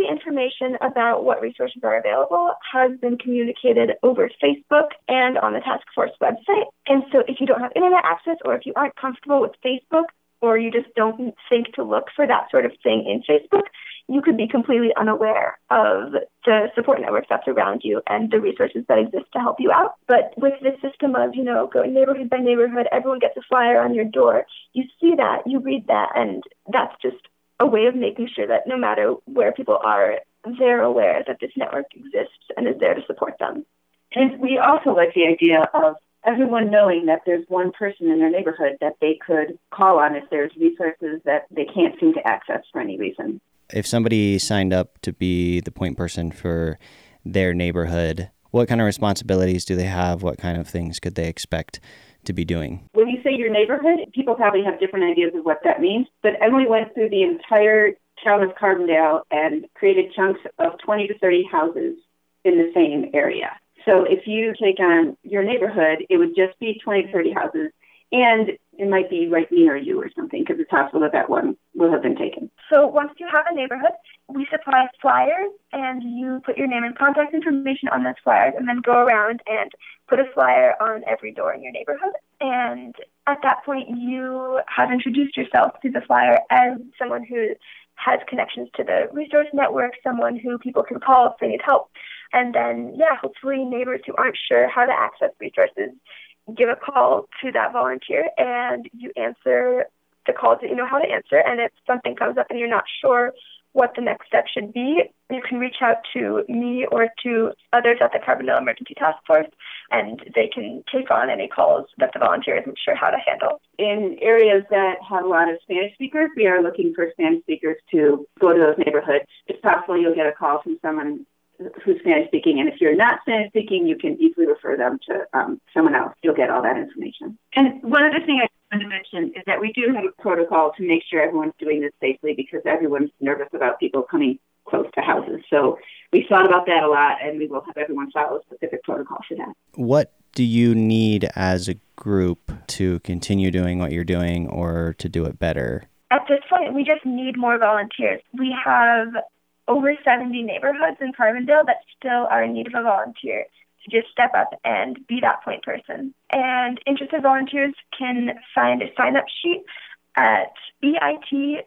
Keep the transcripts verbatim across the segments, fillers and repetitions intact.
the information about what resources are available has been communicated over Facebook and on the task force website. And so if you don't have internet access, or if you aren't comfortable with Facebook, or you just don't think to look for that sort of thing in Facebook, you could be completely unaware of the support networks that's around you and the resources that exist to help you out. But with this system of, you know, going neighborhood by neighborhood, everyone gets a flyer on your door, you see that, you read that, and that's just a way of making sure that no matter where people are, they're aware that this network exists and is there to support them. And we also like the idea of everyone knowing that there's one person in their neighborhood that they could call on if there's resources that they can't seem to access for any reason. If somebody signed up to be the point person for their neighborhood, what kind of responsibilities do they have? What kind of things could they expect to be doing? When you say your neighborhood, people probably have different ideas of what that means, but Emily went through the entire town of Carbondale and created chunks of twenty to thirty houses in the same area. So if you take on your neighborhood, it would just be twenty to thirty houses, and it might be right near you or something, because it's possible that that one will have been taken. So once you have a neighborhood, we supply flyers, and you put your name and contact information on those flyers, and then go around and put a flyer on every door in your neighborhood. And at that point, you have introduced yourself to the flyer as someone who has connections to the resource network, someone who people can call if they need help. And then, yeah, hopefully neighbors who aren't sure how to access resources give a call to that volunteer, and you answer the calls that you know how to answer. And if something comes up and you're not sure what the next step should be, you can reach out to me or to others at the Carbondale Emergency Task Force, and they can take on any calls that the volunteer isn't sure how to handle. In areas that have a lot of Spanish speakers, we are looking for Spanish speakers to go to those neighborhoods. It's possible you'll get a call from someone who's Spanish speaking, and if you're not Spanish speaking, you can easily refer them to um, someone else. You'll get all that information. And one other thing I want to mention is that we do have a protocol to make sure everyone's doing this safely, because everyone's nervous about people coming close to houses. So we thought about that a lot, and we will have everyone follow a specific protocol for that. What do you need as a group to continue doing what you're doing or to do it better? At this point, we just need more volunteers. We have over seventy neighborhoods in Carbondale that still are in need of a volunteer to just step up and be that point person. And interested volunteers can find a sign-up sheet at bit.ly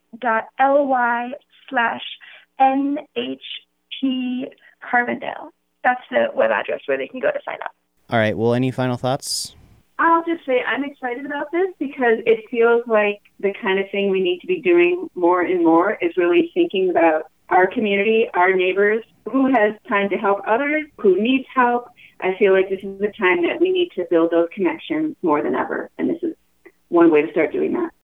slash NHT Carbondale. That's the web address where they can go to sign up. All right. Well, any final thoughts? I'll just say I'm excited about this because it feels like the kind of thing we need to be doing more and more is really thinking about our community, our neighbors, who has time to help others, who needs help. I feel like this is the time that we need to build those connections more than ever, and this is one way to start doing that.